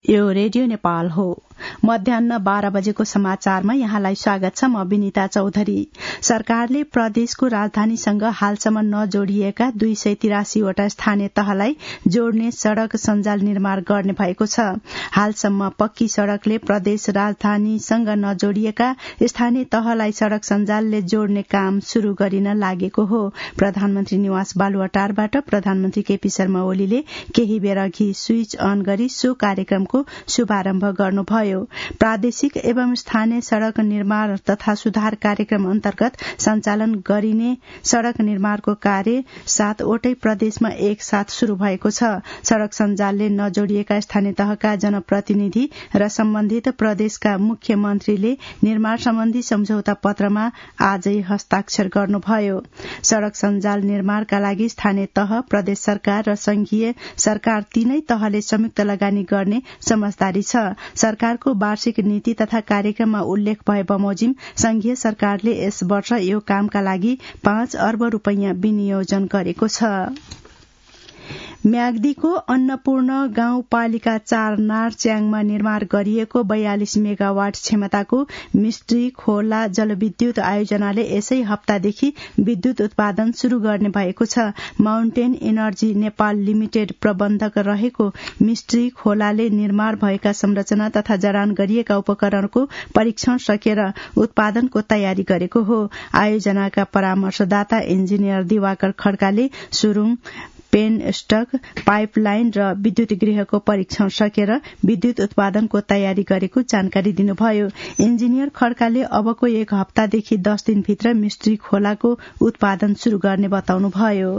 यो रेडियो नेपाल हो। मध्याह्न 12 बजेको समाचारमा यहाँलाई स्वागत छ। म विनिता चौधरी। सरकारले प्रदेशको राजधानीसँग हालसम्म नजोडिएका 283 वटा स्थानीय तहलाई जोड्ने सड़क सञ्जाल निर्माण गर्ने भएको छ। हालसम्म पक्की सड़कले प्रदेश राजधानीसँग नजोडिएका स्थानीय तहलाई सड़क सञ्जालले जोड्ने काम शुरू गरिन लागेको हो। प्रधानमन्त्री निवास बालुवाटारबाट प्रधानमन्त्री केपी शर्मा ओलीले केही बेर अघि स्विच अन गरी सो कार्यक्रमको शुभारम्भ गर्नुभयो। प्रादेशिक एवं स्थानीय सड़क निर्माण तथा सुधार कार्यक्रम अन्तर्गत सञ्चालन गरिने सड़क निर्माणको कार्य 7 वटै प्रदेशमा एक साथ शुरू भएको छ। सड़क सञ्जालले नजोडिएका स्थानीय तहका जनप्रतिनिधि र सम्बन्धित प्रदेशका मुख्यमन्त्रीले निर्माण सम्बन्धी सम्झौता पत्रमा आजै हस्ताक्षर गर्नुभयो। सड़क सञ्जाल निर्माणका लागि स्थानीय तह, प्रदेश सरकार र संघीय सरकार तीनै तहले संयुक्त लगानी गर्ने समझदारी छ। सरकारको वार्षिक नीति तथा कार्यक्रममा उल्लेख भए बमोजिम संघीय सरकारले यस वर्ष यो कामका लागि 5 अर्ब रूपैयाँ विनियोजन गरेको छ। म्याग्दीको अन्नपूर्ण गाउँपालिका 4 नारच्याङमा निर्माण गरिएको 42 मेगावाट क्षमताको मिस्ट्री खोला जलविद्युत आयोजनाले यसै हप्तादेखि विद्युत उत्पादन शुरू गर्ने भएको छ। माउन्टेन एनर्जी नेपाल लिमिटेड प्रबन्धक रहेको मिस्ट्री खोलाले निर्माण भएका संरचना तथा जडान गरिएका उपकरणको परीक्षण सकेर उत्पादनको तयारी गरेको हो। आयोजनाका परामर्शदाता इन्जिनियर दिवाकर खड्काले सुरुङ, पेनस्टक, पाइपलाइन र विद्युत गृहको परीक्षण सकेर विद्युत उत्पादनको तयारी गरेको जानकारी दिनुभयो। इन्जिनियर खड्काले अबको 1 हप्तादेखि 10 दिनभित्र मिस्ट्री खोलाको उत्पादन शुरू गर्ने बताउनुभयो।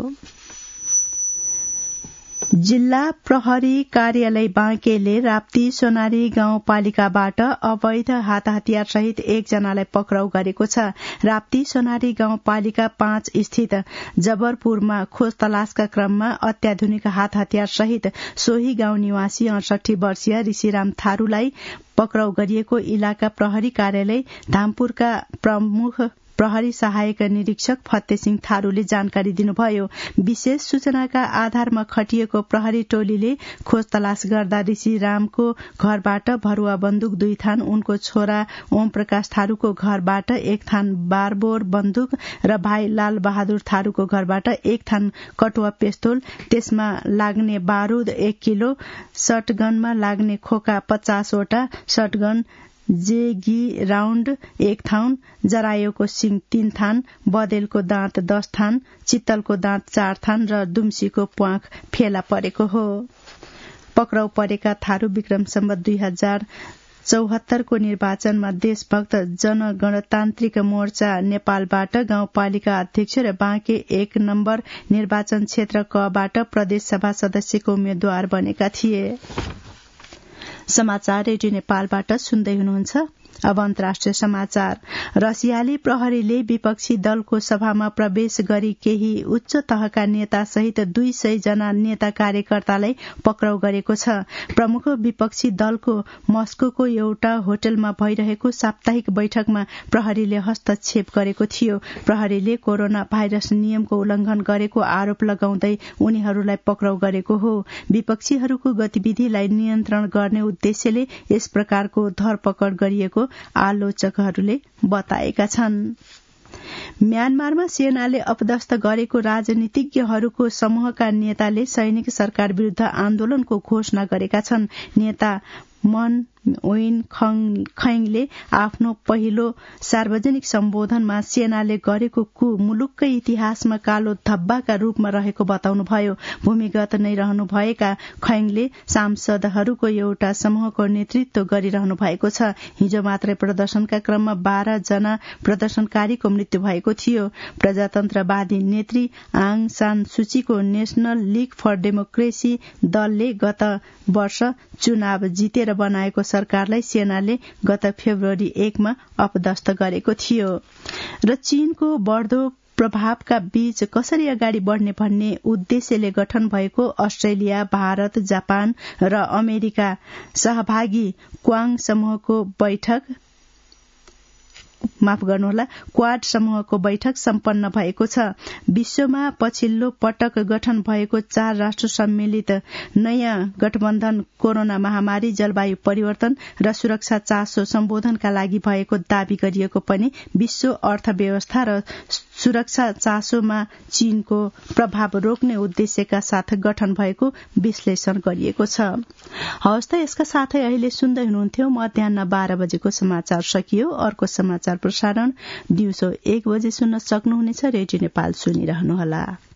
जिल्ला प्रहरी कार्यालय बाँकेले राप्ती सोनारी गाउँपालिकाबाट अवैध हात हतियार सहित 1 जनालाई पक्राउ गरेको छ। राप्ती सोनारी गाउँपालिका 5 स्थित जबरपुरमा खोज तलासका क्रममा अत्याधुनिक हात हतियार सहित सोही गाउँ निवासी 68 वर्षीय ऋषिराम थारूलाई पक्राउ गरिएको इलाका प्रहरी कार्यालय धामपुरका प्रमुख प्रहरी सहायक निरीक्षक फतेसिंह थारूले जानकारी दिनुभयो। विशेष सूचनाका आधारमा खटिएको प्रहरी टोलीले खोज तलास गर्दा ऋषिरामको घरबाट भरुवा बन्दुक 2 थान, उनको छोरा ओम प्रकाश थारूको घरबाट 1 थान बारबोर बन्दुक र भाइ लाल बहादुर थारूको घरबाट 1 थान कटुवा पिस्तोल, त्यसमा लाग्ने बारूद 1 किलो, शटगनमा लाग्ने खोका 50 वटा, शटगन जेगी राउण्ड 1 थान, जरायोको सिङ 3 थान, बदेलको दाँत 10 थान, चित्तलको दाँत 4 थान र दुम्सीको प्वाख फेला परेको हो। पक्राउ परेका थारू विक्रम सम्वत 2074 को निर्वाचनमा देशभक्त जनगणतान्त्रिक मोर्चा नेपालबाट गाउँपालिका अध्यक्ष र बाँके 1 नम्बर निर्वाचन क्षेत्र कबाट प्रदेशसभा सदस्यको उम्मेद्वार बनेका थिए। समाचार रेडियो नेपालबाट सुन्दै हुनुहुन्छ। अब अन्तर्राष्ट्रिय समाचार। रसियाली प्रहरीले विपक्षी दलको सभामा प्रवेश गरी केही उच्च तहका नेता सहित 200 जना नेता कार्यकर्तालाई पक्राउ गरेको छ। प्रमुख विपक्षी दलको मस्कोको एउटा होटलमा भइरहेको साप्ताहिक बैठकमा प्रहरीले हस्तक्षेप गरेको थियो। प्रहरीले कोरोना भाइरस नियमको उल्लंघन गरेको आरोप लगाउँदै उनीहरूलाई पक्राउ गरेको हो। विपक्षीहरूको गतिविधिलाई नियन्त्रण गर्ने उद्देश्यले यस प्रकारको धरपकड गरिएको आलोचकहरूले बताएका छन्। म्यानमारमा सेनाले अपदस्थ गरेको राजनीतिज्ञहरूको समूहका नेताले सैनिक सरकार विरूद्ध आन्दोलनको घोषणा गरेका छन्। नेता मन ओइन खैङले आफ्नो पहिलो सार्वजनिक सम्बोधनमा सेनाले गरेको कु मुलुककै इतिहासमा कालो धब्बाका रूपमा रहेको बताउनुभयो। भूमिगत नै रहनुभएका खैङले सांसदहरूको एउटा समूहको नेतृत्व गरिरहनु भएको छ। हिजो मात्रै प्रदर्शनका क्रममा 12 जना प्रदर्शनकारीको मृत्यु भएको थियो। प्रजातन्त्रवादी नेत्री आङ सान सुचीको नेशनल लीग फर डेमोक्रेसी दलले गत वर्ष चुनाव जितेर बनाएको सरकारलाई सेनाले गत फेब्रुअरी 1 मा अपदस्थ गरेको थियो। र चीनको बढ्दो प्रभावका बीच कसरी अगाडि बढ्ने भन्ने उद्देश्यले गठन भएको अस्ट्रेलिया, भारत, जापान र अमेरिका सहभागी क्वाङ समूहको बैठक क्वाड समूहको बैठक सम्पन्न भएको छ। विश्वमा पछिल्लो पटक गठन भएको 4 राष्ट्र सम्मिलित नयाँ गठबन्धन कोरोना महामारी, जलवायु परिवर्तन र सुरक्षा चासो सम्बोधनका लागि भएको दावी गरिएको पनि विश्व अर्थव्यवस्था र सुरक्षा चासोमा चीनको प्रभाव रोक्ने उद्देश्यका साथ गठन भएको विश्लेषण गरिएको छ। हवस् त, यसका साथै अहिले सुन्दै हुनुहुन्थ्यो मध्याह्न 12 बजेको समाचार सकियो। अर्को समाचार प्रसारण दिउँसो 1 बजे सुन्न सक्नुहुनेछ। रेडियो नेपाल सुनिरहनुहोला।